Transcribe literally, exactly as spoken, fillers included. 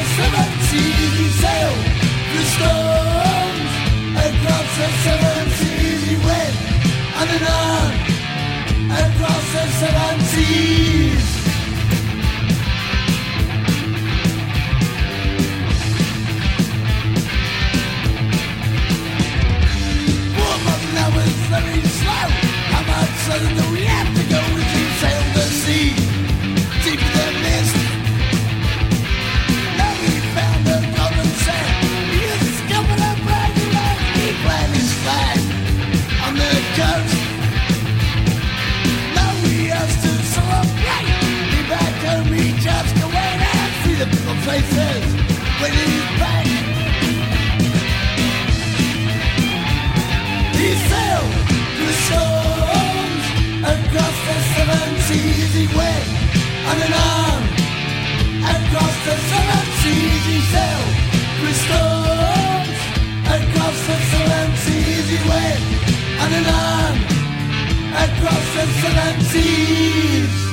seven seas he sailed through storms. Across the seven seas he went on and on. Across the seven seas. Four months now was very slow. How much further do we have to go as you sail the sea? Deeper than mist. Now he found a golden sand. He discovered a brand new land. He planted his flag on the coast. Now he has to celebrate. Be back home, he just go wait and see the people places when he's back. He sailed through storms. Across the seven seas he went on and on. Across the seven seas he sailed through storms. Across the seven seas he went on and on. Across the seven seas.